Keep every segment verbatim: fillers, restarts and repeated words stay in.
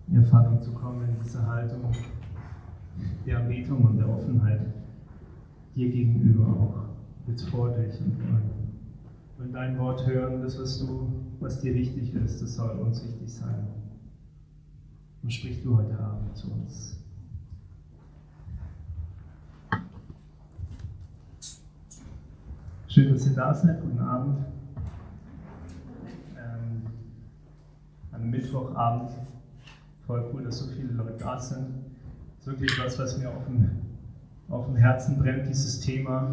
Ja, Vater, zu kommen in diese Haltung der Anbetung und der Offenheit dir gegenüber auch, jetzt vor dich und wenn dein Wort hören, das, was du, was dir wichtig ist, das soll uns wichtig sein. Und sprich du heute Abend zu uns. Schön, dass ihr da seid. Guten Abend. Ähm, am Mittwochabend. Voll cool, dass so viele Leute da sind. Das ist wirklich was, was mir auf dem, auf dem Herzen brennt, dieses Thema.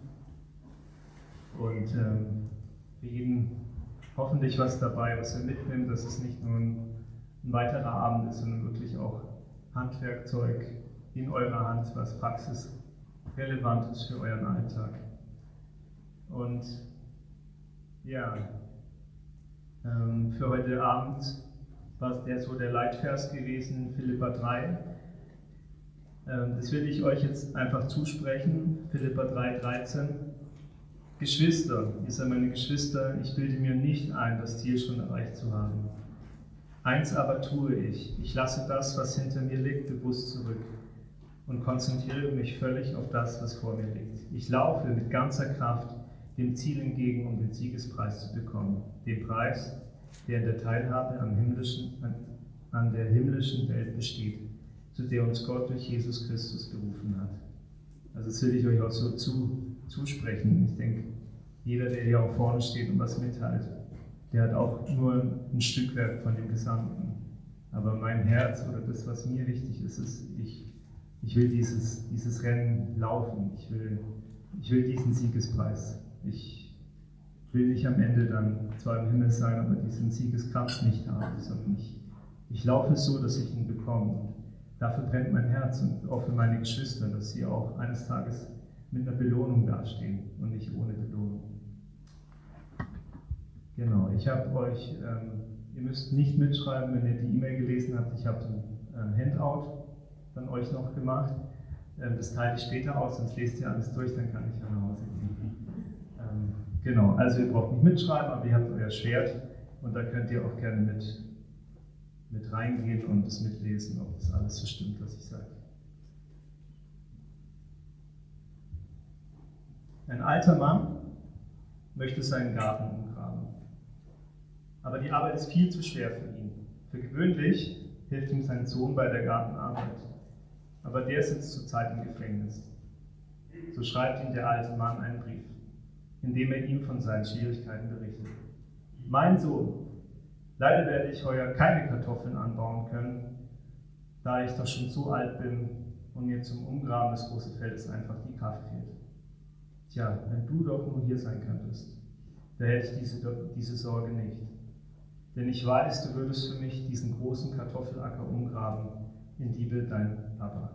Und ähm, für jeden hoffentlich was dabei, was er mitnimmt, dass es nicht nur ein, ein weiterer Abend ist, sondern wirklich auch Handwerkzeug in eurer Hand, was praxisrelevant ist für euren Alltag. Und ja, ähm, für heute Abend war der so der Leitvers gewesen, Philipper drei. Ähm, das will ich euch jetzt einfach zusprechen, Philipper drei, dreizehn. Geschwister, ihr seid meine Geschwister, ich bilde mir nicht ein, das Ziel schon erreicht zu haben. Eins aber tue ich, ich lasse das, was hinter mir liegt, bewusst zurück und konzentriere mich völlig auf das, was vor mir liegt. Ich laufe mit ganzer Kraft dem Ziel entgegen, um den Siegespreis zu bekommen, den Preis, der in der Teilhabe am himmlischen, an, an der himmlischen Welt besteht, zu der uns Gott durch Jesus Christus berufen hat. Also das will ich euch auch so zu, zusprechen. Ich denke, jeder, der hier auch vorne steht und was mitteilt, der hat auch nur ein Stückwerk von dem Gesamten. Aber mein Herz oder das, was mir wichtig ist, ist, ich, ich will dieses, dieses Rennen laufen. Ich will, ich will diesen Siegespreis. Ich will nicht am Ende dann zwar im Himmel sein, aber diesen Siegeskranz nicht haben, sondern ich, ich laufe so, dass ich ihn bekomme. Und dafür brennt mein Herz und auch für meine Geschwister, dass sie auch eines Tages mit einer Belohnung dastehen und nicht ohne Belohnung. Genau, ich habe euch, ähm, ihr müsst nicht mitschreiben, wenn ihr die E-Mail gelesen habt, ich habe ein ähm, Handout von euch noch gemacht. Ähm, das teile ich später aus, sonst lest ihr alles durch, dann kann ich ja nach Hause gehen. Ähm, genau, also ihr braucht nicht mitschreiben, aber ihr habt euer Schwert und da könnt ihr auch gerne mit, mit reingehen und es mitlesen, ob das alles so stimmt, was ich sage. Ein alter Mann möchte seinen Garten umgraben. Aber die Arbeit ist viel zu schwer für ihn. Für gewöhnlich hilft ihm sein Sohn bei der Gartenarbeit. Aber der sitzt zurzeit im Gefängnis. So schreibt ihm der alte Mann einen Brief, in dem er ihm von seinen Schwierigkeiten berichtet. Mein Sohn, leider werde ich heuer keine Kartoffeln anbauen können, da ich doch schon so alt bin und mir zum Umgraben des großen Feldes einfach die Kraft fehlt. Tja, wenn du doch nur hier sein könntest, da hätte ich diese, diese Sorge nicht. Denn ich weiß, du würdest für mich diesen großen Kartoffelacker umgraben in Liebe dein Papa.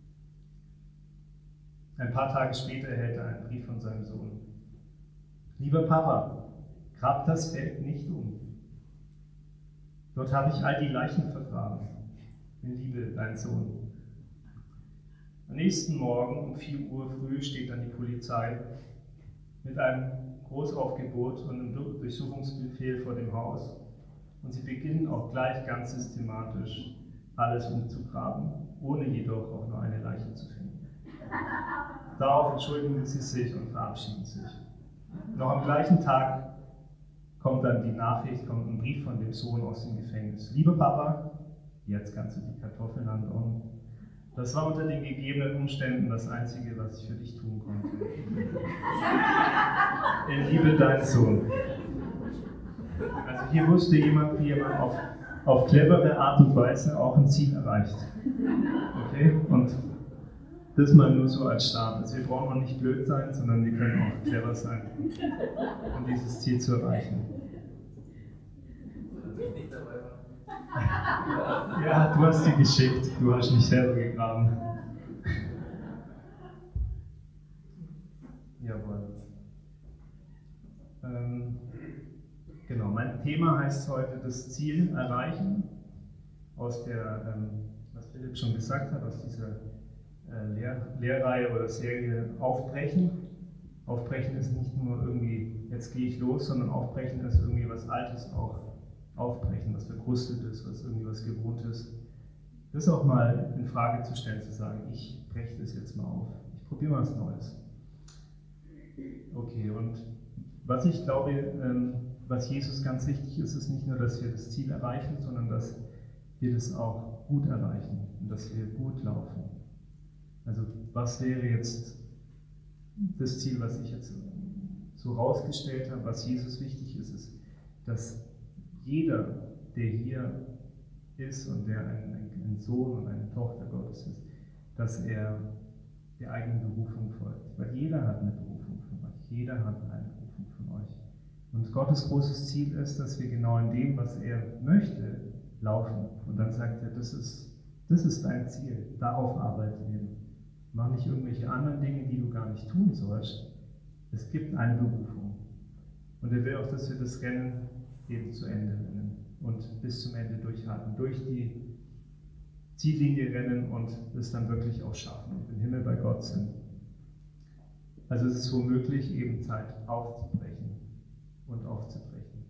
Ein paar Tage später erhält er einen Brief von seinem Sohn. Lieber Papa, grab das Feld nicht um. Dort habe ich all die Leichen vergraben. In Liebe dein Sohn. Am nächsten Morgen um vier Uhr früh steht dann die Polizei mit einem Großaufgebot und einem Durchsuchungsbefehl vor dem Haus. Und sie beginnen auch gleich ganz systematisch alles umzugraben, ohne jedoch auch nur eine Leiche zu finden. Darauf entschuldigen sie sich und verabschieden sich. Noch am gleichen Tag kommt dann die Nachricht, kommt ein Brief von dem Sohn aus dem Gefängnis. Lieber Papa, jetzt kannst du die Kartoffeln anbauen. Das war unter den gegebenen Umständen das Einzige, was ich für dich tun konnte. In Liebe dein Sohn. Also hier wusste jemand, wie man auf, auf clevere Art und Weise auch ein Ziel erreicht. Okay? Und das mal nur so als Start. Also wir brauchen auch nicht blöd sein, sondern wir können auch clever sein, um dieses Ziel zu erreichen. Ja, du hast sie geschickt, du hast nicht selber gegraben. Jawohl. Ähm, genau, mein Thema heißt heute das Ziel erreichen. Aus der, ähm, was Philipp schon gesagt hat, aus dieser äh, Lehr- Lehrreihe oder Serie Aufbrechen. Aufbrechen ist nicht nur irgendwie, jetzt gehe ich los, sondern Aufbrechen ist irgendwie was Altes auch aufbrechen, was verkrustet ist, was irgendwie was Gewohntes das auch mal in Frage zu stellen, zu sagen, ich breche das jetzt mal auf, ich probiere mal was Neues. Okay, und was ich glaube, ähm, was Jesus ganz wichtig ist, ist nicht nur, dass wir das Ziel erreichen, sondern dass wir das auch gut erreichen und dass wir gut laufen. Also was wäre jetzt das Ziel, was ich jetzt so rausgestellt habe, was Jesus wichtig ist, ist, dass jeder, der hier ist und der ein, ein Sohn und eine Tochter Gottes ist, dass er der eigenen Berufung folgt. Weil jeder hat eine Berufung von euch, jeder hat eine Berufung von euch. Und Gottes großes Ziel ist, dass wir genau in dem, was er möchte, laufen. Und dann sagt er, das ist, das ist dein Ziel, darauf arbeiten wir. Mach nicht irgendwelche anderen Dinge, die du gar nicht tun sollst. Es gibt eine Berufung. Und er will auch, dass wir das Rennen eben zu Ende rennen und bis zum Ende durchhalten, durch die Ziellinie rennen und es dann wirklich auch schaffen und im Himmel bei Gott sind. Also es ist womöglich eben Zeit aufzubrechen und aufzubrechen.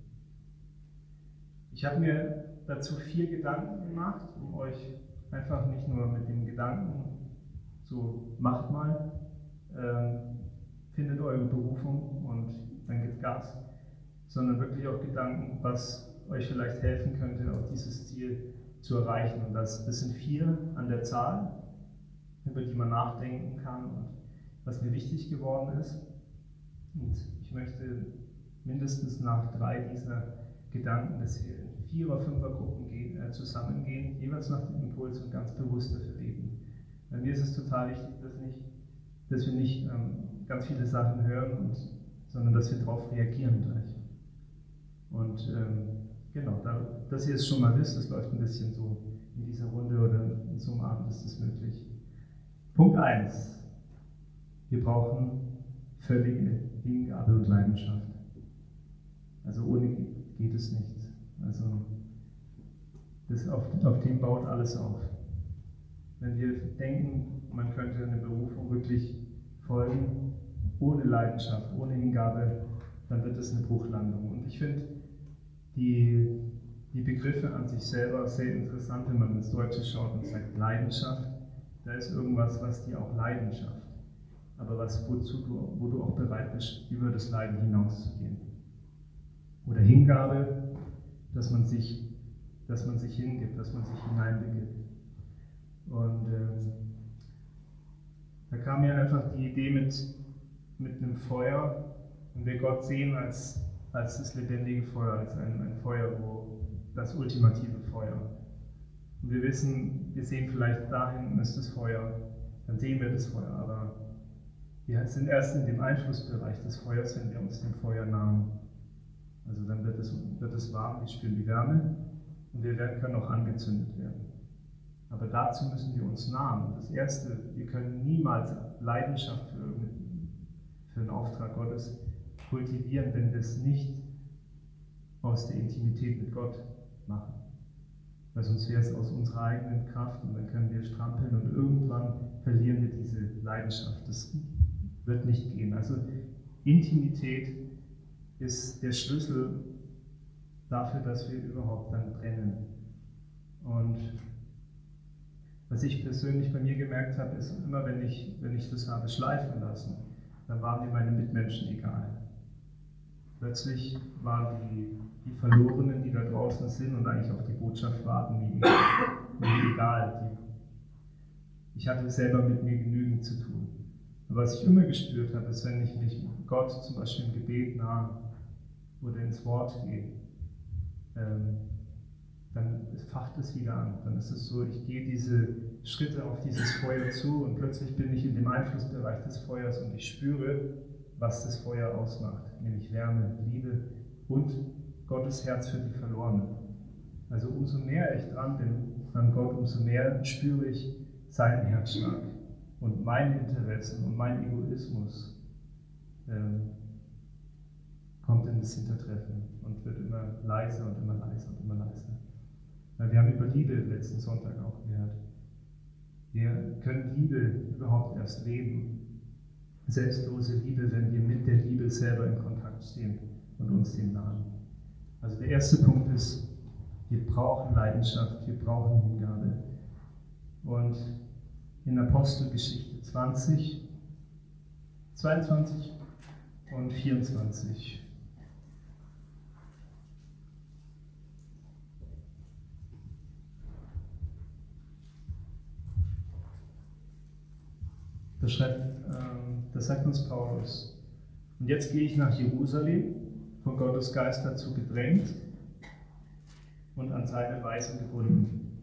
Ich habe mir dazu vier Gedanken gemacht, um euch einfach nicht nur mit dem Gedanken, so macht mal, ähm, findet eure Berufung und dann gibt Gas, sondern wirklich auch Gedanken, was euch vielleicht helfen könnte, auch dieses Ziel zu erreichen. Und das, das sind vier an der Zahl, über die man nachdenken kann und was mir wichtig geworden ist. Und ich möchte mindestens nach drei dieser Gedanken, dass wir in Vier- oder Fünfergruppen gehen, äh, zusammengehen, jeweils nach dem Impuls und ganz bewusst dafür beten. Bei mir ist es total wichtig, dass, nicht, dass wir nicht ähm, ganz viele Sachen hören, und, sondern dass wir darauf reagieren gleich. Und ähm, genau, da, dass ihr es schon mal wisst, das läuft ein bisschen so in dieser Runde oder in so einem Abend ist es möglich. Punkt eins. Wir brauchen völlige Hingabe und Leidenschaft. Also ohne geht es nicht. Also das auf, auf dem baut alles auf. Wenn wir denken, man könnte eine Berufung wirklich folgen, ohne Leidenschaft, ohne Hingabe, dann wird es eine Bruchlandung. Und ich finde die, die Begriffe an sich selber sehr interessant, wenn man ins Deutsche schaut und sagt Leidenschaft. Da ist irgendwas, was dir auch Leidenschaft, aber was, wozu du, wo du auch bereit bist, über das Leiden hinauszugehen. Oder Hingabe, dass man sich, dass man sich hingibt, dass man sich hineinbegibt. Und ähm, da kam mir einfach die Idee mit, mit einem Feuer, und wir Gott sehen als, als das lebendige Feuer, als ein, ein Feuer, wo das ultimative Feuer. Und wir wissen, wir sehen vielleicht da hinten ist das Feuer, dann sehen wir das Feuer, aber wir sind erst in dem Einflussbereich des Feuers, wenn wir uns dem Feuer nahen. Also dann wird es, wird es warm, wir spüren die Wärme und wir werden, können auch angezündet werden. Aber dazu müssen wir uns nahen. Das Erste, wir können niemals Leidenschaft für, für den Auftrag Gottes kultivieren, wenn wir es nicht aus der Intimität mit Gott machen. Weil sonst wäre es aus unserer eigenen Kraft und dann können wir strampeln und irgendwann verlieren wir diese Leidenschaft. Das wird nicht gehen. Also Intimität ist der Schlüssel dafür, dass wir überhaupt dann brennen. Und was ich persönlich bei mir gemerkt habe, ist immer, wenn ich, wenn ich das habe schleifen lassen, dann waren mir meine Mitmenschen egal. Plötzlich waren die, die Verlorenen, die da draußen sind und eigentlich auf die Botschaft warten, mir egal. Mir egal. Die, ich hatte selber mit mir genügend zu tun. Aber was ich immer gespürt habe, ist, wenn ich mich Gott zum Beispiel im Gebet nahe oder ins Wort gehe, ähm, dann facht es wieder an. Dann ist es so, ich gehe diese Schritte auf dieses Feuer zu und plötzlich bin ich in dem Einflussbereich des Feuers und ich spüre, was das Feuer ausmacht, nämlich Wärme, Liebe und Gottes Herz für die Verlorenen. Also umso mehr ich dran bin an Gott, umso mehr spüre ich seinen Herzschlag und meine Interessen und mein Egoismus ähm, kommt in das Hintertreffen und wird immer leiser und immer leiser und immer leiser. Wir haben über Liebe letzten Sonntag auch gehört. Wir können Liebe überhaupt erst leben. Selbstlose Liebe, wenn wir mit der Liebe selber in Kontakt stehen und uns dem nahen. Also der erste Punkt ist, wir brauchen Leidenschaft, wir brauchen Hingabe. Und in Apostelgeschichte zwanzig, zweiundzwanzig und vierundzwanzig. Da schreibt, ähm, das sagt uns Paulus. Und jetzt gehe ich nach Jerusalem, von Gottes Geist dazu gedrängt und an seine Weisung gebunden.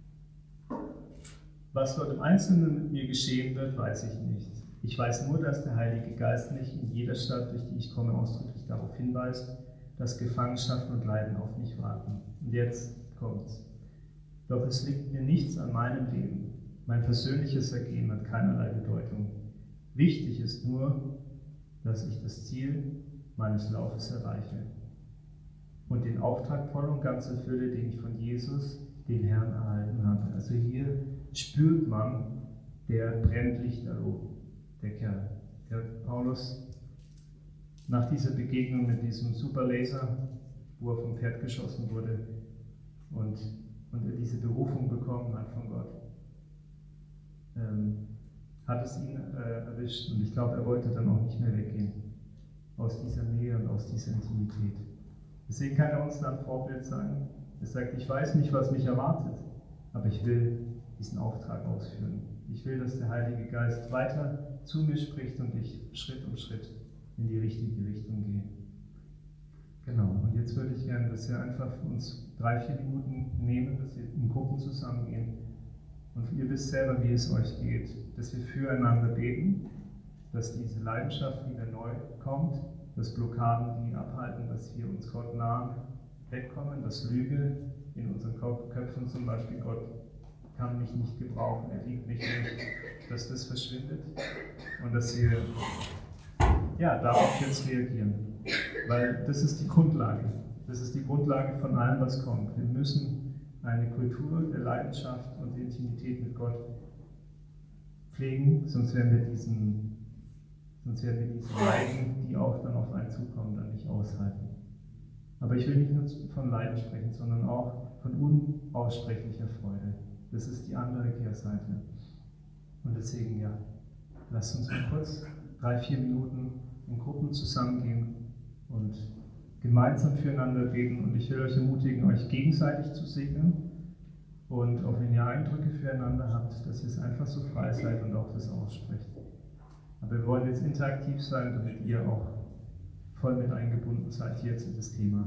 Was dort im Einzelnen mit mir geschehen wird, weiß ich nicht. Ich weiß nur, dass der Heilige Geist mich in jeder Stadt, durch die ich komme, ausdrücklich darauf hinweist, dass Gefangenschaft und Leiden auf mich warten. Und jetzt kommt's. Doch es liegt mir nichts an meinem Leben. Mein persönliches Ergehen hat keinerlei Bedeutung. Wichtig ist nur, dass ich das Ziel meines Laufes erreiche und den Auftrag voll und ganz erfülle, den ich von Jesus, den Herrn, erhalten habe. Also hier spürt man, der brennt lichterloh, der Kerl. Der Paulus, nach dieser Begegnung mit diesem Superlaser, wo er vom Pferd geschossen wurde und, und er diese Berufung bekommen hat von Gott, ähm, hat es ihn äh, erwischt. Und ich glaube, er wollte dann auch nicht mehr weggehen aus dieser Nähe und aus dieser Intimität. Deswegen kann er uns dann ein Vorbild sein. Er sagt, ich weiß nicht, was mich erwartet, aber ich will diesen Auftrag ausführen. Ich will, dass der Heilige Geist weiter zu mir spricht und ich Schritt um Schritt in die richtige Richtung gehe. Genau, und jetzt würde ich gerne, dass wir einfach uns drei, vier Minuten nehmen, dass wir in Gruppen zusammengehen. Und ihr wisst selber, wie es euch geht, dass wir füreinander beten, dass diese Leidenschaft wieder neu kommt, dass Blockaden, die abhalten, dass wir uns Gott nahen, wegkommen, dass Lüge in unseren Köpfen zum Beispiel, Gott kann mich nicht gebrauchen, er liebt mich nicht, dass das verschwindet und dass wir ja, darauf jetzt reagieren. Weil das ist die Grundlage, das ist die Grundlage von allem, was kommt. Wir müssen eine Kultur der Leidenschaft und Intimität mit Gott pflegen, sonst werden wir diesen, sonst werden wir diese Leiden, die auch dann auf einen zukommen, dann nicht aushalten. Aber ich will nicht nur von Leiden sprechen, sondern auch von unaussprechlicher Freude. Das ist die andere Kehrseite. Und deswegen, ja, lasst uns mal kurz drei, vier Minuten in Gruppen zusammengehen und gemeinsam füreinander beten. Und ich will euch ermutigen, euch gegenseitig zu segnen. Und auch wenn ihr Eindrücke füreinander habt, dass ihr es einfach so frei seid und auch das aussprecht. Aber wir wollen jetzt interaktiv sein, damit ihr auch voll mit eingebunden seid jetzt in das Thema.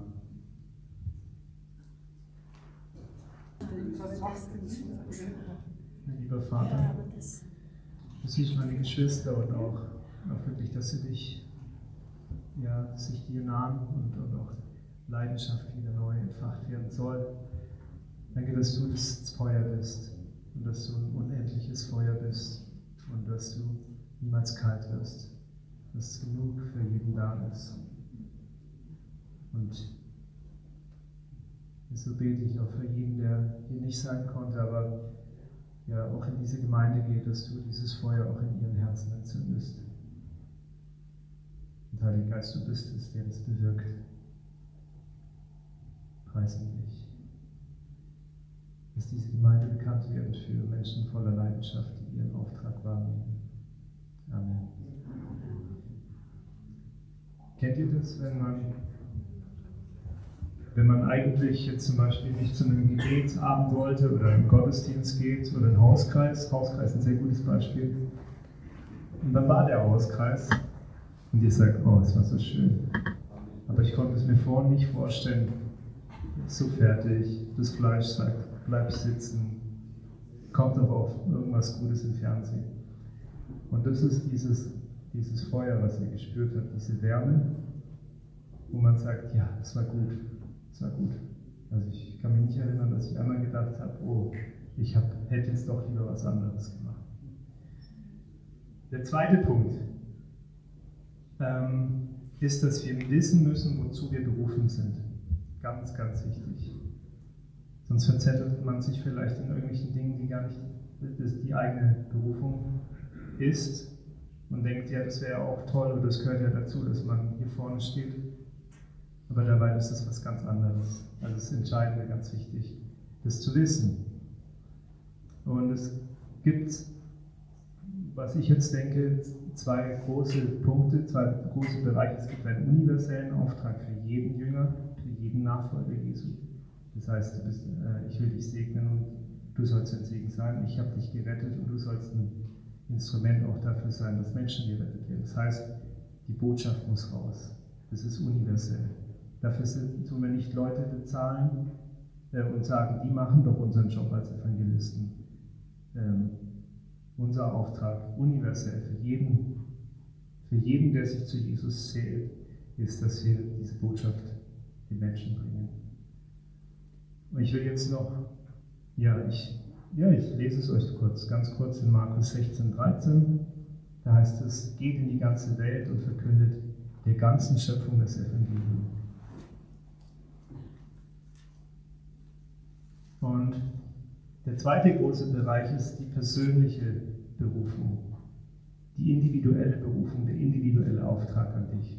Lieber Vater, du siehst meine Geschwister und auch, auch wirklich, dass sie dich, ja, sich dir nahen und, und auch Leidenschaft wieder neu entfacht werden soll. Danke, dass du das Feuer bist und dass du ein unendliches Feuer bist und dass du niemals kalt wirst, dass genug für jeden da ist. Und so bete ich auch für jeden, der hier nicht sein konnte, aber ja auch in diese Gemeinde geht, dass du dieses Feuer auch in ihren Herzen entzündest. Und Heiliger Geist, du bist es, der das bewirkt. Preisen dich. Dass diese Gemeinde bekannt wird für Menschen voller Leidenschaft, die ihren Auftrag wahrnehmen. Amen. Kennt ihr das, wenn man Wenn man eigentlich jetzt zum Beispiel nicht zu einem Gebetsabend wollte oder einen Gottesdienst geht oder einen Hauskreis, Hauskreis ist ein sehr gutes Beispiel, und dann war der Hauskreis und ihr sagt, oh, es war so schön, aber ich konnte es mir vorhin nicht vorstellen, so fertig, das Fleisch sagt, bleib sitzen, kommt doch auf irgendwas Gutes im Fernsehen. Und das ist dieses, dieses Feuer, was ihr gespürt habt, diese Wärme, wo man sagt, ja, das war gut. Das war gut. Also ich kann mich nicht erinnern, dass ich einmal gedacht habe, oh, ich hab, hätte jetzt doch lieber was anderes gemacht. Der zweite Punkt ähm, ist, dass wir wissen müssen, wozu wir berufen sind. Ganz, ganz wichtig. Sonst verzettelt man sich vielleicht in irgendwelchen Dingen, die gar nicht die eigene Berufung ist und denkt, ja, das wäre ja auch toll oder das gehört ja dazu, dass man hier vorne steht. Aber dabei ist es was ganz anderes. Also das Entscheidende, ganz wichtig, das zu wissen. Und es gibt, was ich jetzt denke, zwei große Punkte, zwei große Bereiche. Es gibt einen universellen Auftrag für jeden Jünger, für jeden Nachfolger Jesu. Das heißt, du bist, äh, ich will dich segnen und du sollst ein Segen sein. Ich habe dich gerettet und du sollst ein Instrument auch dafür sein, dass Menschen gerettet werden. Das heißt, die Botschaft muss raus. Das ist universell. Dafür sind, tun wir nicht Leute bezahlen äh, und sagen, die machen doch unseren Job als Evangelisten. Ähm, unser Auftrag, universell, für jeden, für jeden, der sich zu Jesus zählt, ist, dass wir diese Botschaft den Menschen bringen. Und ich will jetzt noch, ja, ich, ja, ich lese es euch kurz, ganz kurz in Markus sechzehn, dreizehn. Da heißt es, geht in die ganze Welt und verkündet der ganzen Schöpfung das Evangelium. Und der zweite große Bereich ist die persönliche Berufung, die individuelle Berufung, der individuelle Auftrag an dich.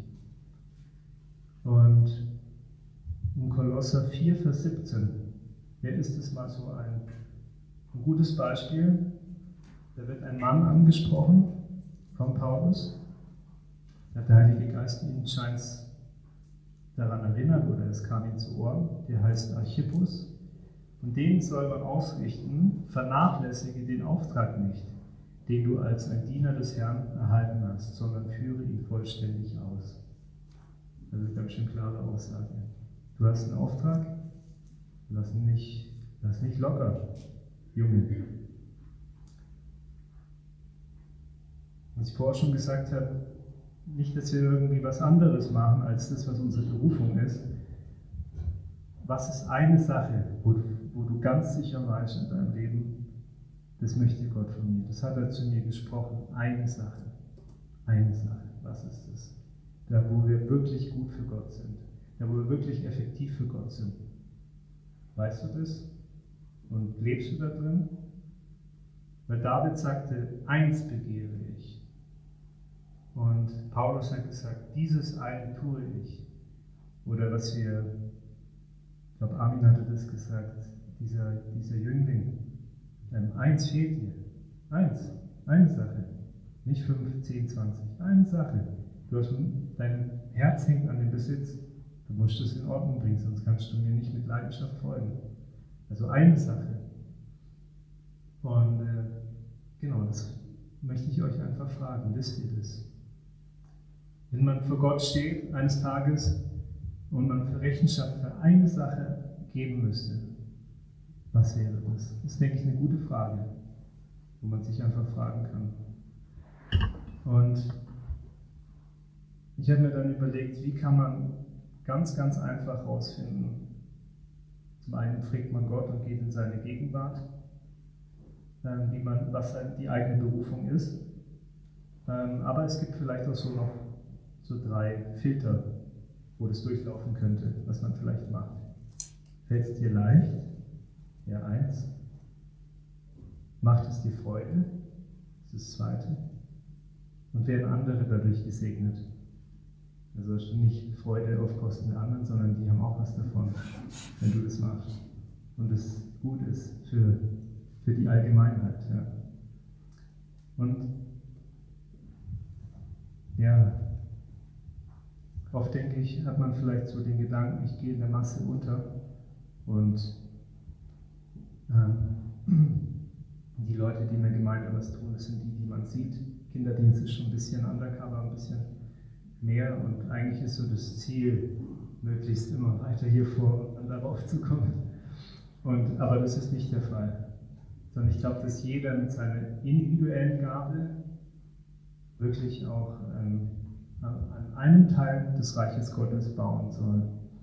Und in Kolosser vier, Vers siebzehn, wer ist es mal so ein, ein gutes Beispiel? Da wird ein Mann angesprochen von Paulus. Da hat der Heilige Geist ihn scheint daran erinnert oder es kam ihm zu Ohren. Der heißt Archippus. Und den soll man ausrichten, vernachlässige den Auftrag nicht, den du als ein Diener des Herrn erhalten hast, sondern führe ihn vollständig aus. Das ist ganz schön klare Aussage. Du hast einen Auftrag, lass ihn nicht, lass nicht locker, Junge. Was ich vorher schon gesagt habe, nicht, dass wir irgendwie was anderes machen, als das, was unsere Berufung ist. Was ist eine Sache, wo du, wo du ganz sicher weißt in deinem Leben, das möchte Gott von mir. Das hat er zu mir gesprochen. Eine Sache. Eine Sache. Was ist das? Da, wo wir wirklich gut für Gott sind. Da, wo wir wirklich effektiv für Gott sind. Weißt du das? Und lebst du da drin? Weil David sagte, eins begehre ich. Und Paulus hat gesagt, dieses eine tue ich. Oder was wir, ich glaube Armin hatte das gesagt, dieser, dieser Jüngling, ähm, eins fehlt dir. Eins, eine Sache. Nicht fünf, zehn, zwanzig. Eine Sache. Du hast, dein Herz hängt an dem Besitz. Du musst es in Ordnung bringen, sonst kannst du mir nicht mit Leidenschaft folgen. Also eine Sache. Und äh, genau, das möchte ich euch einfach fragen. Wisst ihr das? Wenn man vor Gott steht eines Tages und man für Rechenschaft für eine Sache geben müsste, was wäre das? Das ist, denke ich, eine gute Frage, wo man sich einfach fragen kann. Und ich habe mir dann überlegt, wie kann man ganz, ganz einfach herausfinden. Zum einen fragt man Gott und geht in seine Gegenwart, wie man, was die eigene Berufung ist. Aber es gibt vielleicht auch so noch so drei Filter, wo das durchlaufen könnte, was man vielleicht macht. Fällt es dir leicht? Ja, eins. Macht es dir Freude? Das ist das zweite. Und werden andere dadurch gesegnet? Also nicht Freude auf Kosten der anderen, sondern die haben auch was davon, wenn du das machst. Und es gut ist für, für die Allgemeinheit. Ja. Und ja, oft denke ich, hat man vielleicht so den Gedanken, ich gehe in der Masse unter und ähm, die Leute, die in der Gemeinde was tun, das sind die, die man sieht. Kinderdienst ist schon ein bisschen undercover, ein bisschen mehr und eigentlich ist so das Ziel, möglichst immer weiter hier vor und dann darauf zu kommen. Und, aber das ist nicht der Fall. Sondern ich glaube, dass jeder mit seiner individuellen Gabe wirklich auch ähm, an einem Teil des Reiches Gottes bauen soll.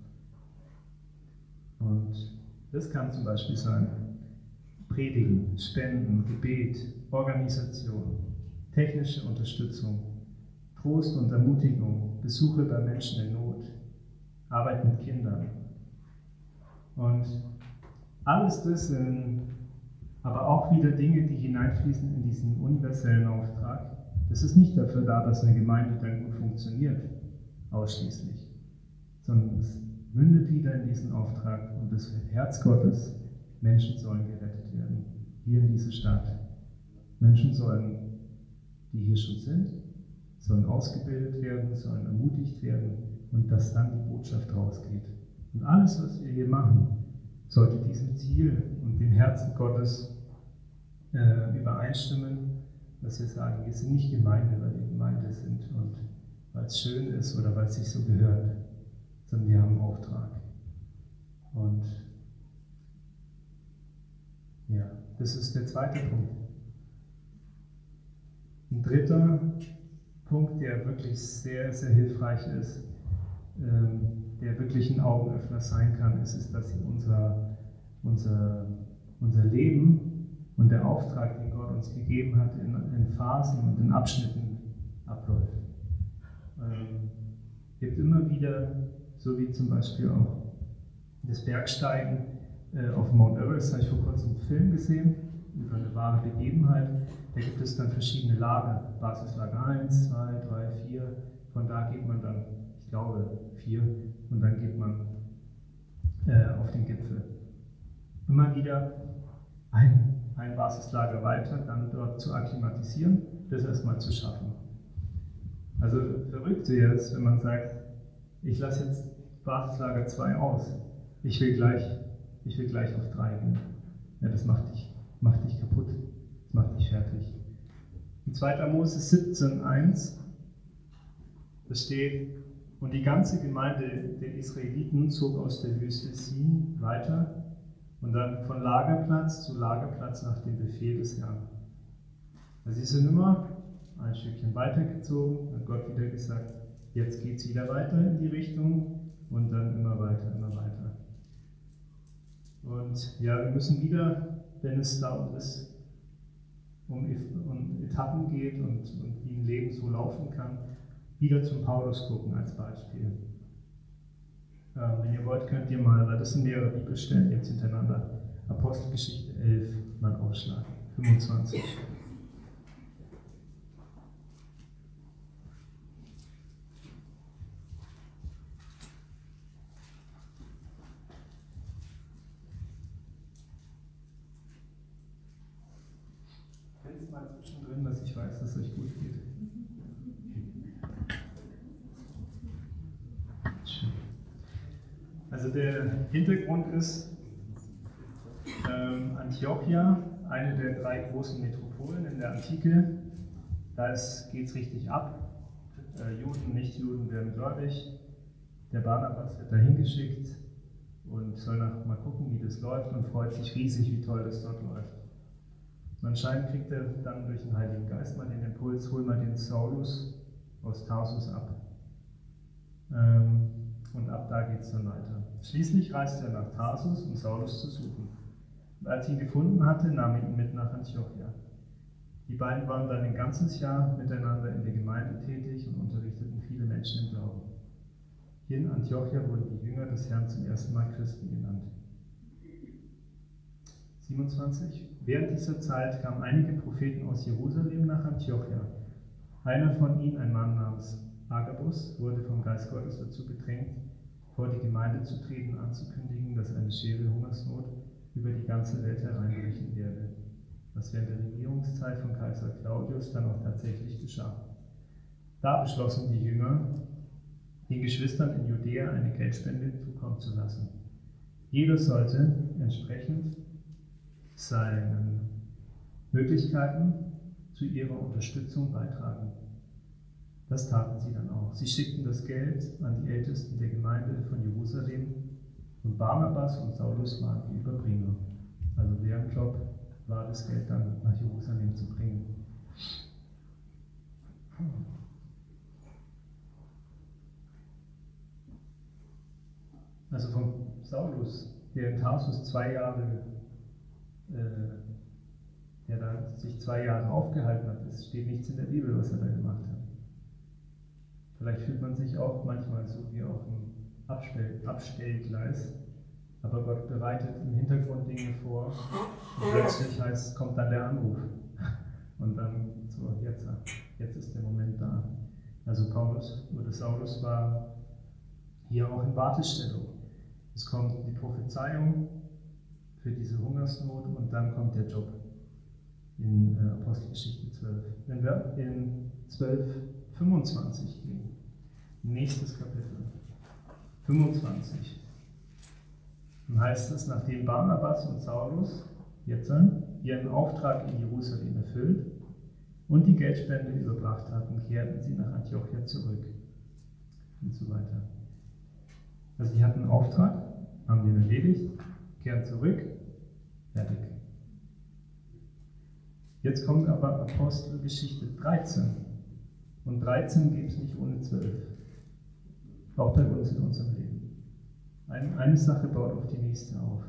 Und das kann zum Beispiel sein Predigen, Spenden, Gebet, Organisation, technische Unterstützung, Trost und Ermutigung, Besuche bei Menschen in Not, Arbeit mit Kindern. Und alles das sind aber auch wieder Dinge, die hineinfließen in diesen universellen Auftrag. Das ist nicht dafür da, dass eine Gemeinde dann gut funktioniert, ausschließlich, sondern es mündet wieder in diesen Auftrag und das Herz Gottes, Menschen sollen gerettet werden. hier in diese Stadt. Menschen sollen, die hier schon sind, sollen ausgebildet werden, sollen ermutigt werden und dass dann die Botschaft rausgeht. Und alles, was wir hier machen, sollte diesem Ziel und dem Herzen Gottes äh, übereinstimmen, dass wir sagen, wir sind nicht Gemeinde, weil wir Gemeinde sind und weil es schön ist oder weil es sich so gehört, sondern wir haben einen Auftrag. Und ja, das ist der zweite Punkt. Ein dritter Punkt, der wirklich sehr, sehr hilfreich ist, ähm, der wirklich ein Augenöffner sein kann, ist, ist dass unser, unser, unser Leben und der Auftrag, den Gott uns gegeben hat, in, in Phasen und in Abschnitten abläuft. Ähm, es gibt immer wieder, so wie zum Beispiel auch das Bergsteigen äh, auf Mount Everest, habe ich vor kurzem einen Film gesehen, über eine wahre Begebenheit. Da gibt es dann verschiedene Lager, Basislager eins, zwei, drei, vier, von da geht man dann, ich glaube vier, und dann geht man äh, auf den Gipfel. Immer wieder ein, ein Basislager weiter, dann dort zu akklimatisieren, das erstmal zu schaffen. Also verrückt wäre es, wenn man sagt, ich lasse jetzt Basislager zwei aus, ich will gleich, ich will gleich auf drei gehen. Ja, das macht dich, macht dich kaputt, das macht dich fertig. In zweiter Mose siebzehn eins, da steht, und die ganze Gemeinde der Israeliten zog aus der Wüste Sin weiter und dann von Lagerplatz zu Lagerplatz nach dem Befehl des Herrn. Also sie sind immer ein Stückchen weitergezogen, hat Gott wieder gesagt, jetzt geht es wieder weiter in die Richtung und dann immer weiter, immer weiter. Und ja, wir müssen wieder, wenn es da um das um, um Etappen geht und, und wie ein Leben so laufen kann, wieder zum Paulus gucken als Beispiel. Ähm, wenn ihr wollt, könnt ihr mal, weil das sind mehrere Bibelstellen jetzt hintereinander, Apostelgeschichte elf mal aufschlagen, fünfundzwanzig. Mal zwischendrin, dass ich weiß, dass es euch gut geht. Also der Hintergrund ist ähm, Antiochia, eine der drei großen Metropolen in der Antike. Da geht es richtig ab. Äh, Juden, Nichtjuden werden gläubig. Der Barnabas wird dahin geschickt und soll nach, mal gucken, wie das läuft und freut sich riesig, wie toll das dort läuft. Und anscheinend kriegt er dann durch den Heiligen Geist mal den Impuls, hol mal den Saulus aus Tarsus ab. Ähm, und ab da geht es dann weiter. Schließlich reiste er nach Tarsus, um Saulus zu suchen. Und als er ihn gefunden hatte, nahm er ihn mit nach Antiochia. Die beiden waren dann ein ganzes Jahr miteinander in der Gemeinde tätig und unterrichteten viele Menschen im Glauben. Hier in Antiochia wurden die Jünger des Herrn zum ersten Mal Christen genannt. siebenundzwanzig. Während dieser Zeit kamen einige Propheten aus Jerusalem nach Antiochia. Einer von ihnen, ein Mann namens Agabus, wurde vom Geist Gottes dazu gedrängt, vor die Gemeinde zu treten und anzukündigen, dass eine schwere Hungersnot über die ganze Welt hereinbrechen werde, was während der Regierungszeit von Kaiser Claudius dann auch tatsächlich geschah. Da beschlossen die Jünger, den Geschwistern in Judäa eine Geldspende zukommen zu lassen. Jeder sollte entsprechend seinen Möglichkeiten zu ihrer Unterstützung beitragen. Das taten sie dann auch. Sie schickten das Geld an die Ältesten der Gemeinde von Jerusalem und Barnabas und Saulus waren die Überbringer. Also deren Job war, das Geld dann nach Jerusalem zu bringen. Also von Saulus, der in Tarsus zwei Jahre der da sich zwei Jahre aufgehalten hat. Es steht nichts in der Bibel, was er da gemacht hat. Vielleicht fühlt man sich auch manchmal so wie auf einem Abstell Abstellgleis, aber Gott bereitet im Hintergrund Dinge vor und plötzlich heißt, kommt dann der Anruf. Und dann so, jetzt, jetzt ist der Moment da. Also Paulus oder Saulus war hier auch in Wartestellung. Es kommt die Prophezeiung für diese Hungersnot und dann kommt der Job. in äh, Apostelgeschichte zwölf. Wenn wir in zwölf fünfundzwanzig gehen, nächstes Kapitel, fünfundzwanzig, dann heißt es, nachdem Barnabas und Saulus jetzt ihren Auftrag in Jerusalem erfüllt und die Geldspende überbracht hatten, kehrten sie nach Antiochia zurück und so weiter. Also die hatten einen Auftrag, haben den erledigt, kehren zurück, fertig. Jetzt kommt aber Apostelgeschichte dreizehn. Und dreizehn gibt es nicht ohne zwölf. Auch bei uns in unserem Leben. Ein, eine Sache baut auf die nächste auf.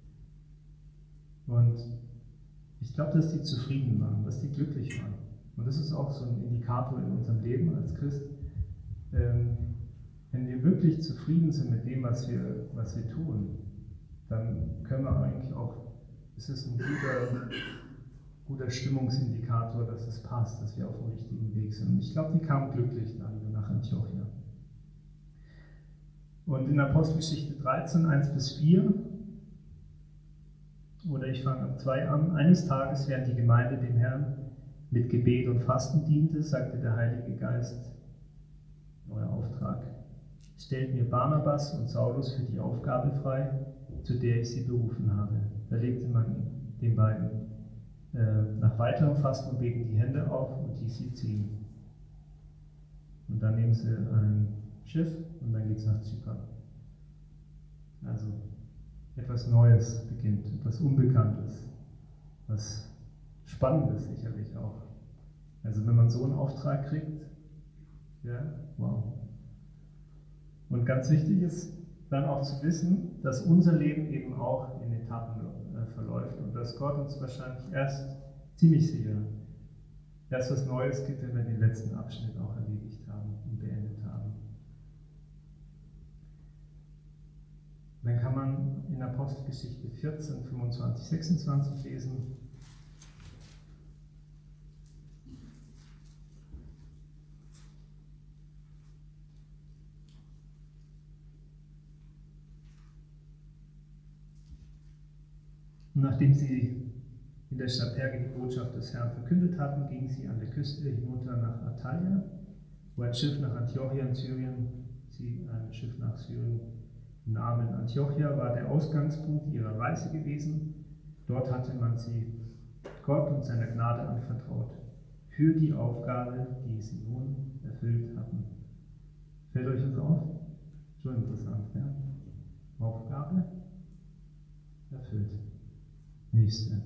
Und ich glaube, dass die zufrieden waren, dass die glücklich waren. Und das ist auch so ein Indikator in unserem Leben als Christ. Ähm, wenn wir wirklich zufrieden sind mit dem, was wir, was wir tun, dann können wir eigentlich auch, es ist ein guter, guter Stimmungsindikator, dass es passt, dass wir auf dem richtigen Weg sind. Und ich glaube, die kamen glücklich dann nach Antiochia. Und in Apostelgeschichte dreizehn, eins bis vier, oder ich fange ab zwei an, eines Tages, während die Gemeinde dem Herrn mit Gebet und Fasten diente, sagte der Heilige Geist, neuer Auftrag, stellt mir Barnabas und Saulus für die Aufgabe frei, zu der ich sie berufen habe. Da legte man den beiden äh, nach weiterem Fasten und Beten die Hände auf und ließ sie ziehen. Und dann nehmen sie ein Schiff und dann geht es nach Zypern. Also etwas Neues beginnt, etwas Unbekanntes, was Spannendes sicherlich auch. Also wenn man so einen Auftrag kriegt, ja, wow. Und ganz wichtig ist dann auch zu wissen, dass unser Leben eben auch in Etappen äh, verläuft und dass Gott uns wahrscheinlich erst ziemlich sicher erst was Neues gibt, wenn wir den letzten Abschnitt auch erledigt haben und beendet haben. Dann kann man in Apostelgeschichte vierzehn, fünfundzwanzig, sechsundzwanzig lesen. Nachdem sie in der Stadt Perge die Botschaft des Herrn verkündet hatten, gingen sie an der Küste hinunter nach Attalia, wo ein Schiff nach Antiochia in Syrien, sie ein Schiff nach Syrien im Namen Antiochia war der Ausgangspunkt ihrer Reise gewesen. Dort hatte man sie Gott und seiner Gnade anvertraut, für die Aufgabe, die sie nun erfüllt hatten. Fällt euch das auf? Schon interessant, ja? Aufgabe erfüllt. Nächste.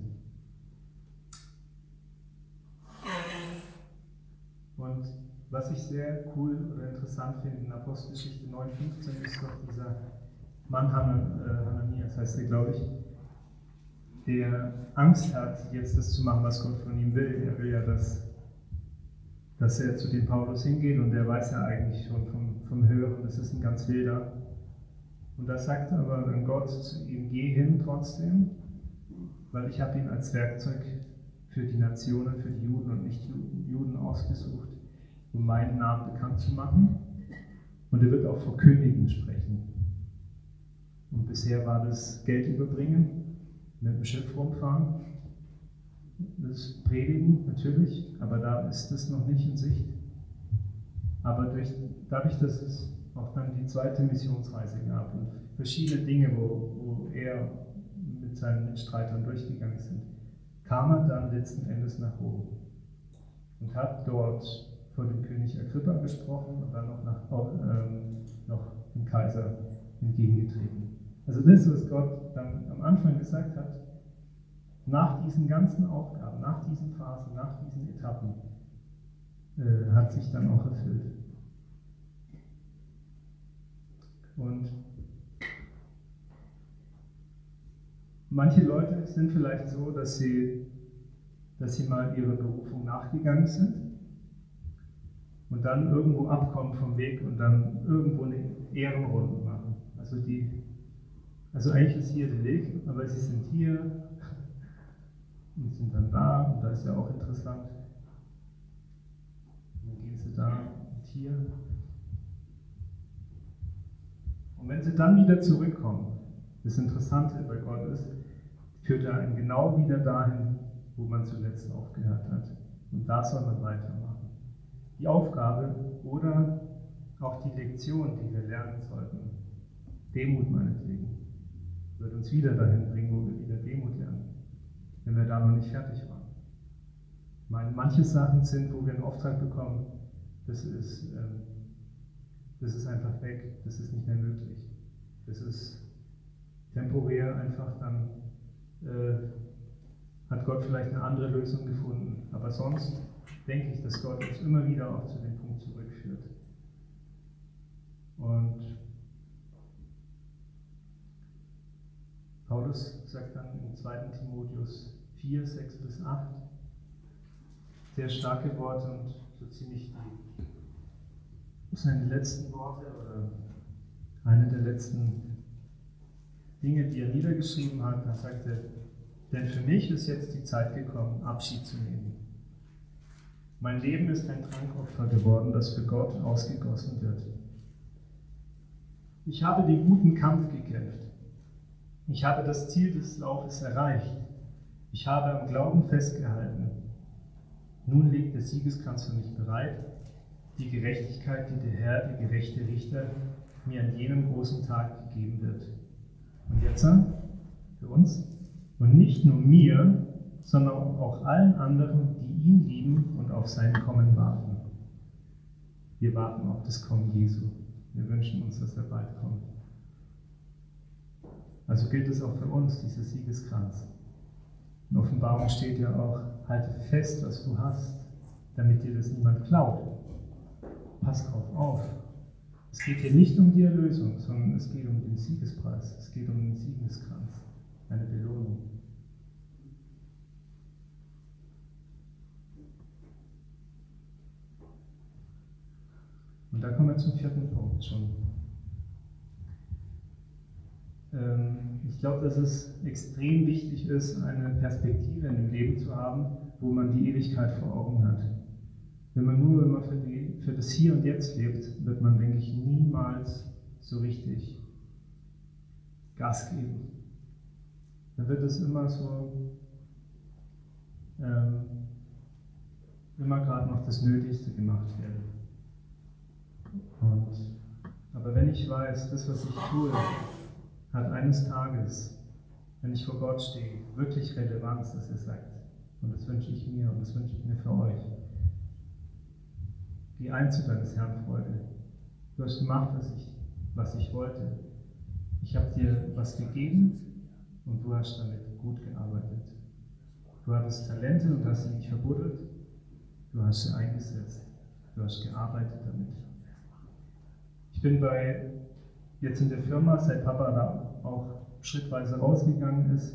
Und was ich sehr cool oder interessant finde in Apostelgeschichte neun fünfzehn ist doch dieser Mann Hananias, heißt er, glaube ich, der Angst hat, jetzt das zu machen, was Gott von ihm will. Er will ja, dass, dass er zu dem Paulus hingeht und der weiß ja eigentlich schon vom, vom Hören, das ist ein ganz wilder. Und da sagt aber dann Gott zu ihm, geh hin trotzdem, weil ich habe ihn als Werkzeug für die Nationen, für die Juden und Nicht-Juden ausgesucht, um meinen Namen bekannt zu machen. Und er wird auch vor Königen sprechen. Und bisher war das Geld überbringen, mit dem Schiff rumfahren, das Predigen natürlich, aber da ist das noch nicht in Sicht. Aber durch, dadurch, dass es auch dann die zweite Missionsreise gab und verschiedene Dinge, wo, wo er mit seinen Mitstreitern durchgegangen sind, kam er dann letzten Endes nach Rom und hat dort vor dem König Agrippa gesprochen und dann noch, nach, ähm, noch dem Kaiser entgegengetreten. Also das, was Gott dann am Anfang gesagt hat, nach diesen ganzen Aufgaben, nach diesen Phasen, nach diesen Etappen, äh, hat sich dann auch erfüllt. Und manche Leute sind vielleicht so, dass sie, dass sie mal ihrer Berufung nachgegangen sind und dann irgendwo abkommen vom Weg und dann irgendwo eine Ehrenrunde machen. Also, die, also eigentlich ist hier der Weg, aber sie sind hier und sind dann da und da ist ja auch interessant. Und dann gehen sie da und hier. Und wenn sie dann wieder zurückkommen, das Interessante bei Gott ist, führt er einen genau wieder dahin, wo man zuletzt aufgehört hat. Und da soll man weitermachen. Die Aufgabe oder auch die Lektion, die wir lernen sollten, Demut meinetwegen, wird uns wieder dahin bringen, wo wir wieder Demut lernen, wenn wir da noch nicht fertig waren. Ich meine, manche Sachen sind, wo wir einen Auftrag bekommen, das ist, ähm, das ist einfach weg, das ist nicht mehr möglich. Das ist temporär einfach dann, äh, hat Gott vielleicht eine andere Lösung gefunden. Aber sonst denke ich, dass Gott uns immer wieder auch zu dem Punkt zurückführt. Und Paulus sagt dann im zweiten Timotheus vier, sechs bis acht, sehr starke Worte und so ziemlich die, seine letzten Worte oder eine der letzten Dinge, die er niedergeschrieben hat. Da sagt er, denn für mich ist jetzt die Zeit gekommen, Abschied zu nehmen. Mein Leben ist ein Trankopfer geworden, das für Gott ausgegossen wird. Ich habe den guten Kampf gekämpft. Ich habe das Ziel des Laufes erreicht. Ich habe am Glauben festgehalten. Nun liegt der Siegeskranz für mich bereit, die Gerechtigkeit, die der Herr, der gerechte Richter, mir an jenem großen Tag gegeben wird. Und jetzt für uns, und nicht nur mir, sondern auch allen anderen, die ihn lieben und auf sein Kommen warten. Wir warten auf das Kommen Jesu. Wir wünschen uns, dass er bald kommt. Also gilt es auch für uns, dieser Siegeskranz. In Offenbarung steht ja auch, halte fest, was du hast, damit dir das niemand klaut. Pass drauf auf. Es geht hier nicht um die Erlösung, sondern es geht um den Siegespreis. Es geht um den Siegeskranz, eine Belohnung. Und da kommen wir zum vierten Punkt schon. Ähm, ich glaube, dass es extrem wichtig ist, eine Perspektive in dem Leben zu haben, wo man die Ewigkeit vor Augen hat. Wenn man nur immer für, die, für das Hier und Jetzt lebt, wird man, denke ich, niemals so richtig Gas geben. Dann wird es immer so, ähm, immer gerade noch das Nötigste gemacht werden. Und, aber wenn ich weiß, das, was ich tue, hat eines Tages, wenn ich vor Gott stehe, wirklich Relevanz, dass er sagt, und das wünsche ich mir und das wünsche ich mir für euch. Geh ein zu deines Herrn Freude. Du hast gemacht, was ich, was ich wollte. Ich habe dir was gegeben und du hast damit gut gearbeitet. Du hattest Talente und hast sie nicht verbuddelt. Du hast sie eingesetzt. Du hast gearbeitet damit. Ich bin bei jetzt in der Firma, seit Papa da auch schrittweise rausgegangen ist,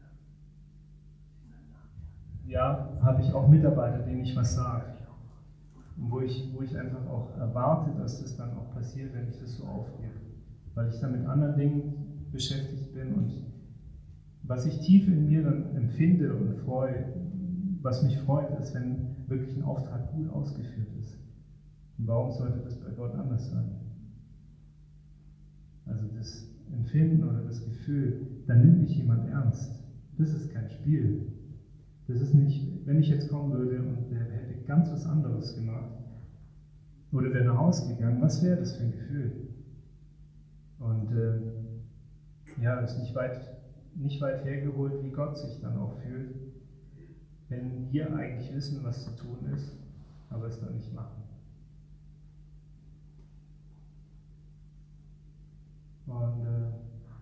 ja, habe ich auch Mitarbeiter, denen ich was sage. Und wo ich, wo ich einfach auch erwarte, dass das dann auch passiert, wenn ich das so aufgebe. Weil ich dann mit anderen Dingen beschäftigt bin und was ich tief in mir dann empfinde und freue, was mich freut, ist, wenn wirklich ein Auftrag gut ausgeführt ist. Und warum sollte das bei Gott anders sein? Also das Empfinden oder das Gefühl, da nimmt mich jemand ernst. Das ist kein Spiel. Das ist nicht, wenn ich jetzt kommen würde und der hätte ganz was anderes gemacht oder wäre nach Hause gegangen, was wäre das für ein Gefühl? Und äh, ja, ist nicht weit, nicht weit hergeholt, wie Gott sich dann auch fühlt, wenn wir eigentlich wissen, was zu tun ist, aber es dann nicht machen. Und äh,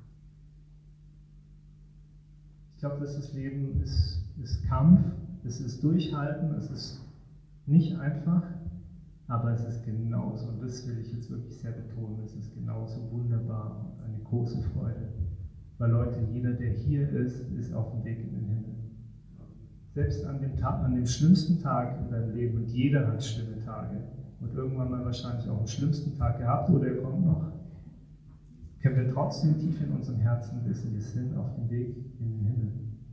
ich glaube, dass das Leben ist, ist Kampf, es ist Durchhalten, es ist nicht einfach, aber es ist genauso, und das will ich jetzt wirklich sehr betonen, es ist genauso wunderbar und eine große Freude. Weil Leute, jeder, der hier ist, ist auf dem Weg in den Himmel. Selbst an dem, Tag, an dem schlimmsten Tag in deinem Leben, und jeder hat schlimme Tage und irgendwann mal wahrscheinlich auch den schlimmsten Tag gehabt oder er kommt noch, können wir trotzdem tief in unserem Herzen wissen, wir sind auf dem Weg in den Himmel.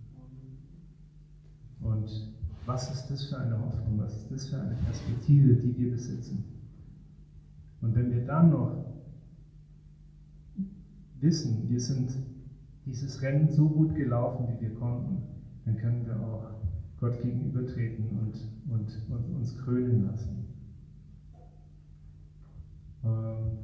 Und was ist das für eine Hoffnung, was ist das für eine Perspektive, die wir besitzen? Und wenn wir dann noch wissen, wir sind dieses Rennen so gut gelaufen, wie wir konnten, dann können wir auch Gott gegenübertreten und, und, und uns krönen lassen. Ähm,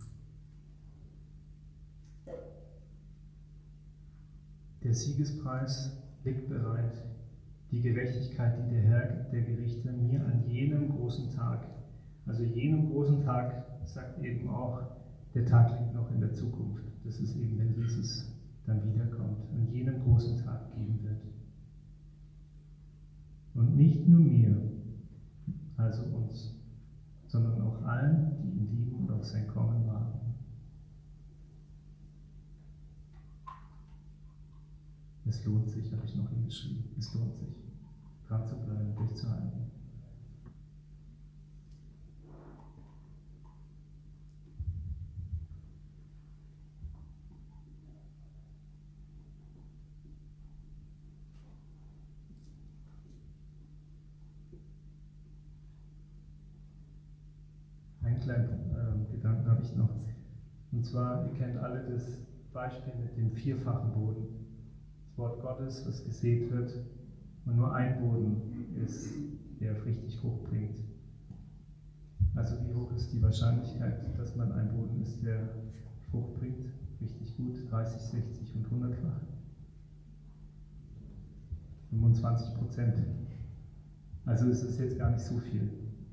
der Siegespreis liegt bereit. Die Gerechtigkeit, die der Herr der Gerichte mir an jenem großen Tag, also jenem großen Tag, sagt eben auch, der Tag liegt noch in der Zukunft. Das ist eben, wenn Jesus dann wiederkommt, an jenem großen Tag geben wird. Und nicht nur mir, also uns, sondern auch allen, die ihn lieben und auf sein Kommen warten. Es lohnt sich, habe ich noch hingeschrieben, es lohnt sich, dran zu bleiben, durchzuhalten. Einen kleinen äh, Gedanken habe ich noch. Und zwar, ihr kennt alle das Beispiel mit dem vierfachen Boden. Das Wort Gottes, was gesät wird, und nur ein Boden ist, der richtig Frucht bringt. Also wie hoch ist die Wahrscheinlichkeit, dass man ein Boden ist, der Frucht bringt? Richtig gut, dreißig, sechzig und hundertfach. fünfundzwanzig Prozent. Also es ist jetzt gar nicht so viel.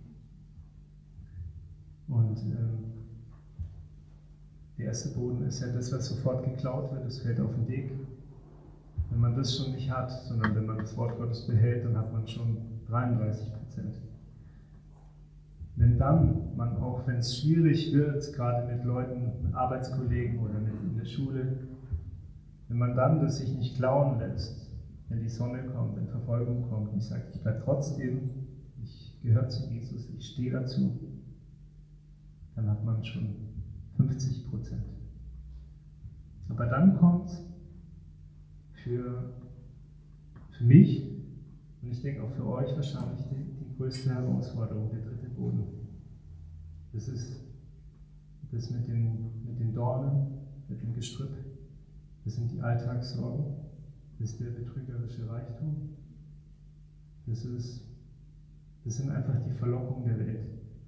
Und ähm, der erste Boden ist ja das, was sofort geklaut wird, es fällt auf den Weg. Wenn man das schon nicht hat, sondern wenn man das Wort Gottes behält, dann hat man schon dreiunddreißig Prozent. Wenn dann man, auch wenn es schwierig wird, gerade mit Leuten, mit Arbeitskollegen oder mit in der Schule, wenn man dann das sich nicht klauen lässt, wenn die Sonne kommt, wenn Verfolgung kommt, und ich sage, ich bleibe trotzdem, ich gehöre zu Jesus, ich stehe dazu, dann hat man schon fünfzig Prozent. Aber dann kommt für, für mich, und ich denke auch für euch wahrscheinlich, die, die größte Herausforderung, der dritte Boden. Das ist das mit den, mit den Dornen, mit dem Gestrüpp. Das sind die Alltagssorgen. Das ist der betrügerische Reichtum. Das, ist, das sind einfach die Verlockungen der Welt.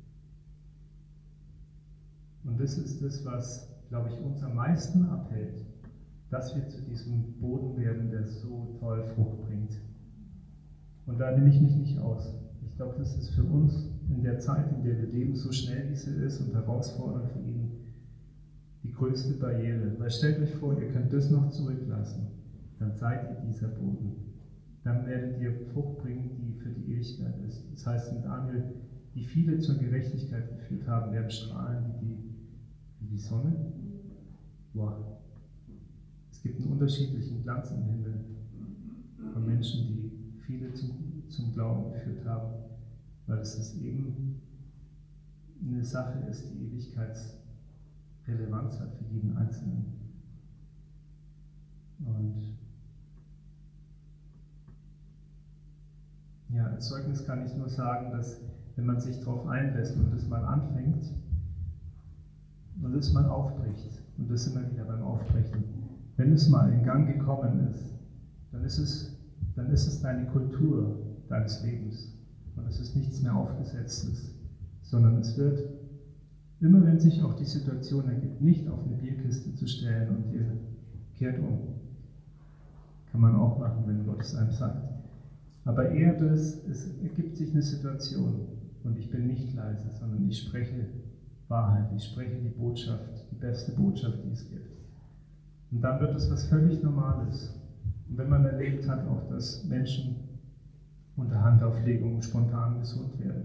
Und das ist das, was, glaube ich, uns am meisten abhält, dass wir zu diesem Boden werden, der so toll Frucht bringt. Und da nehme ich mich nicht aus. Ich glaube, das ist für uns in der Zeit, in der wir leben, so schnell wie sie ist und herausfordernd für ihn, die größte Barriere. Weil stellt euch vor, ihr könnt das noch zurücklassen, dann seid ihr dieser Boden. Dann werdet ihr Frucht bringen, die für die Ewigkeit ist. Das heißt in Daniel, die viele zur Gerechtigkeit geführt haben, werden strahlen wie die, wie die Sonne. Wow. Es gibt einen unterschiedlichen Glanz im Himmel von Menschen, die viele zum, zum Glauben geführt haben, weil es eben eine Sache ist, die Ewigkeitsrelevanz hat für jeden Einzelnen. Und ja, als Zeugnis kann ich nur sagen, dass wenn man sich darauf einlässt und das mal anfängt und es mal aufbricht, und das immer wieder beim Aufbrechen, wenn es mal in Gang gekommen ist, dann ist es, dann ist es deine Kultur deines Lebens und es ist nichts mehr Aufgesetztes, sondern es wird, immer wenn sich auch die Situation ergibt, nicht auf eine Bierkiste zu stellen und ihr kehrt um. Kann man auch machen, wenn Gott es einem sagt. Aber eher das, es ergibt sich eine Situation und ich bin nicht leise, sondern ich spreche Wahrheit, ich spreche die Botschaft, die beste Botschaft, die es gibt. Und dann wird es was völlig Normales. Und wenn man erlebt hat auch, dass Menschen unter Handauflegung spontan gesund werden,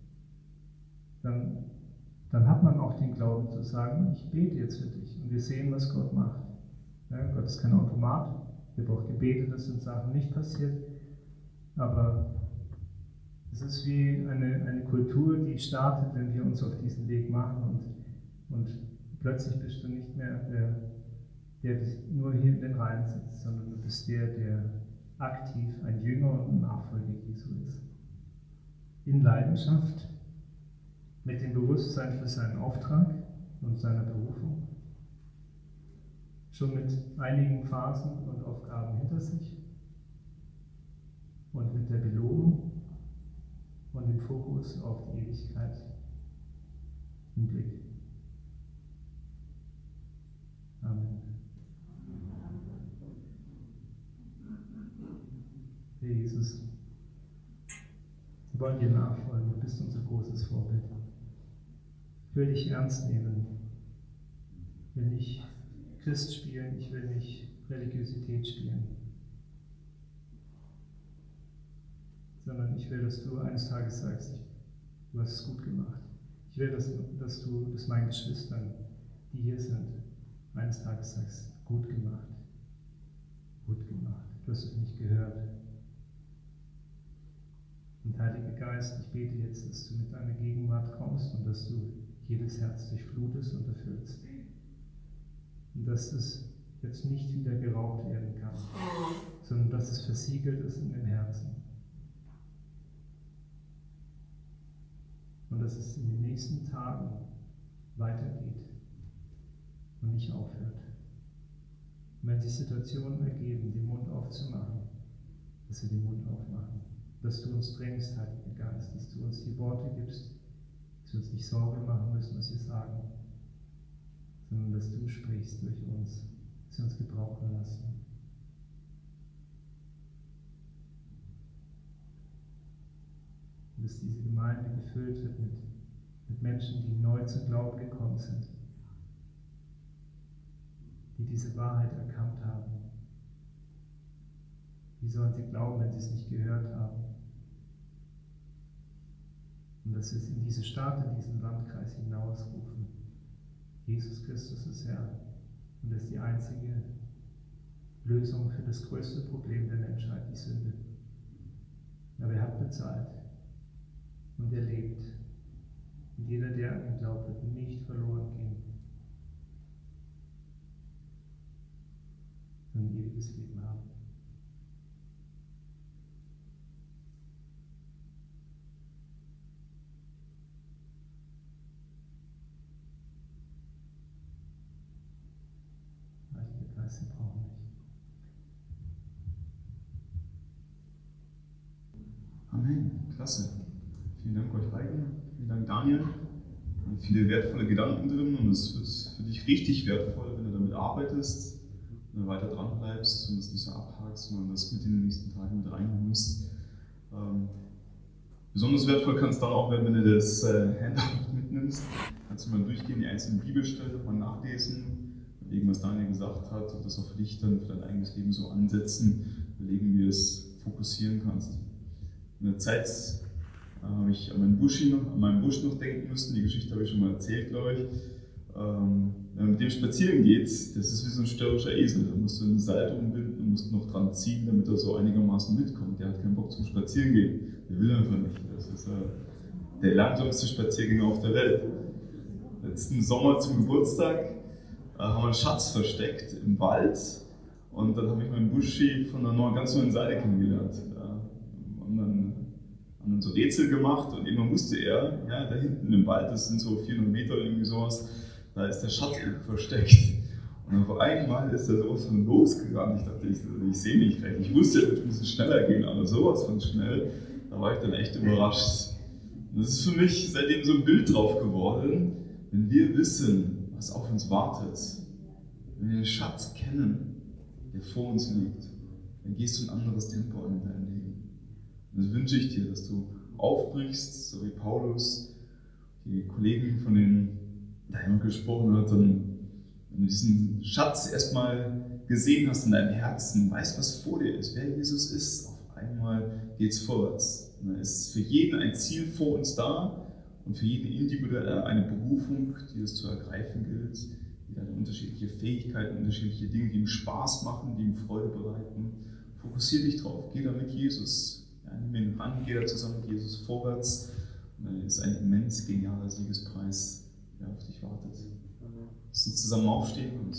dann, dann hat man auch den Glauben zu sagen, ich bete jetzt für dich und wir sehen, was Gott macht. Ja, Gott ist kein Automat, wir haben auch gebetet, dass uns Sachen nicht passiert, aber es ist wie eine, eine Kultur, die startet, wenn wir uns auf diesen Weg machen und, und plötzlich bist du nicht mehr der, der nur hier in den Reihen sitzt, sondern du bist der, der aktiv ein Jünger und ein Nachfolger Jesu ist. In Leidenschaft, mit dem Bewusstsein für seinen Auftrag und seiner Berufung, schon mit einigen Phasen und Aufgaben hinter sich und mit der Belohnung und dem Fokus auf die Ewigkeit im Blick. Amen. Herr Jesus, wir wollen dir nachfolgen, du bist unser großes Vorbild. Ich will dich ernst nehmen. Ich will nicht Christ spielen, ich will nicht Religiosität spielen. Sondern ich will, dass du eines Tages sagst, du hast es gut gemacht. Ich will, dass, dass du das meinen Geschwistern, die hier sind, eines Tages sagst, gut gemacht. Gut gemacht. Du hast es nicht gehört. Und Heiliger Geist, ich bete jetzt, dass du mit deiner Gegenwart kommst und dass du jedes Herz durchflutest und erfüllst. Und dass es jetzt nicht wieder geraubt werden kann, sondern dass es versiegelt ist in den Herzen. Und dass es in den nächsten Tagen weitergeht und nicht aufhört. Und wenn sich Situationen ergeben, den Mund aufzumachen, dass wir den Mund aufmachen. Dass du uns drängst, Heiliger Geist, dass du uns die Worte gibst, dass wir uns nicht Sorge machen müssen, was wir sagen, sondern dass du sprichst durch uns, dass wir uns gebrauchen lassen. Und dass diese Gemeinde gefüllt wird mit, mit Menschen, die neu zum Glauben gekommen sind, die diese Wahrheit erkannt haben. Wie sollen sie glauben, wenn sie es nicht gehört haben? Und dass wir es in diese Stadt, in diesen Landkreis hinausrufen. Jesus Christus ist Herr und ist die einzige Lösung für das größte Problem der Menschheit, die Sünde. Aber er hat bezahlt und er lebt. Und jeder, der an ihn glaubt, wird nicht verloren gehen, sondern ein ewiges Leben haben. Sie brauchen nicht. Amen. Klasse. Vielen Dank euch beiden. Vielen Dank, Daniel. Und viele wertvolle Gedanken drin und es wird für dich richtig wertvoll, wenn du damit arbeitest, wenn du weiter dran bleibst und es nicht so abhakst, sondern das mit in den nächsten Tagen mit reinnimmst. Ähm, besonders wertvoll kann es dann auch werden, wenn du das äh, Handout mitnimmst. Kannst du mal durchgehen, die einzelnen Bibelstellen mal nachlesen. Überlegen, was Daniel gesagt hat und das auch für dich dann für dein eigenes Leben so ansetzen, überlegen, wie du es fokussieren kannst. In der Zeit äh, habe ich an meinen, Busch noch, an meinen Busch noch denken müssen, die Geschichte habe ich schon mal erzählt, glaube ich. Ähm, wenn man mit dem spazieren geht, das ist wie so ein störrischer Esel, da musst du ein Seil umbinden und musst noch dran ziehen, damit er so einigermaßen mitkommt. Der hat keinen Bock zum Spazierengehen, der will einfach nicht. Das ist äh, der langsamste Spaziergänger auf der Welt. Letzten Sommer zum Geburtstag haben wir einen Schatz versteckt im Wald und dann habe ich meinen Buschi von einer neuen, ganz neuen Seite kennengelernt. Ja, und dann haben dann so Rätsel gemacht und irgendwann wusste er, ja, da hinten im Wald, das sind so vierhundert Meter oder irgendwie sowas, da ist der Schatz versteckt. Und auf einmal ist er sowas von losgegangen. Ich dachte, ich, ich sehe nicht recht. Ich wusste, es muss schneller gehen, aber sowas von schnell, da war ich dann echt überrascht. Und das ist für mich seitdem so ein Bild drauf geworden, wenn wir wissen, was auf uns wartet, wenn wir den Schatz kennen, der vor uns liegt, dann gehst du ein anderes Tempo an in deinem Leben. Und das wünsche ich dir, dass du aufbrichst, so wie Paulus, die Kollegen, von denen da immer gesprochen hat, und wenn du diesen Schatz erstmal gesehen hast in deinem Herzen, weißt, was vor dir ist, wer Jesus ist, auf einmal geht es vorwärts. Und da ist für jeden ein Ziel vor uns da, und für jeden individuell eine Berufung, die es zu ergreifen gilt, die dann unterschiedliche Fähigkeiten, unterschiedliche Dinge, die ihm Spaß machen, die ihm Freude bereiten. Fokussiere dich drauf, geh da mit Jesus. Ja, nimm ihn an, geh da zusammen mit Jesus vorwärts. Und dann ist ein immens genialer Siegespreis, der auf dich wartet. Lass uns zusammen aufstehen und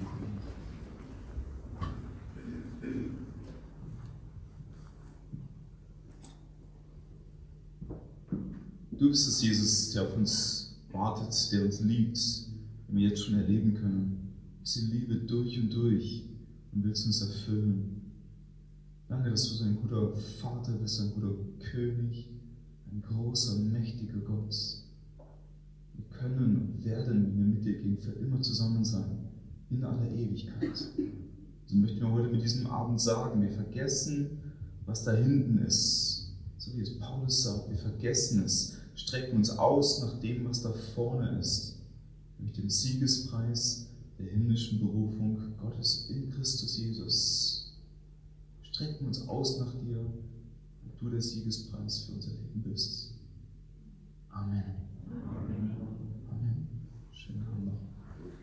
du bist es, Jesus, der auf uns wartet, der uns liebt, den wir jetzt schon erleben können. Diese Liebe durch und durch und willst uns erfüllen. Danke, dass du so ein guter Vater bist, ein guter König, ein großer, mächtiger Gott. Wir können und werden, wenn wir mit dir gehen, für immer zusammen sein, in aller Ewigkeit. So möchten wir heute mit diesem Abend sagen, wir vergessen, was da hinten ist. So wie es Paulus sagt, wir vergessen es, strecken uns aus nach dem, was da vorne ist, nämlich dem Siegespreis der himmlischen Berufung Gottes in Christus Jesus. Wir strecken uns aus nach dir, und du der Siegespreis für unser Leben bist. Amen. Amen.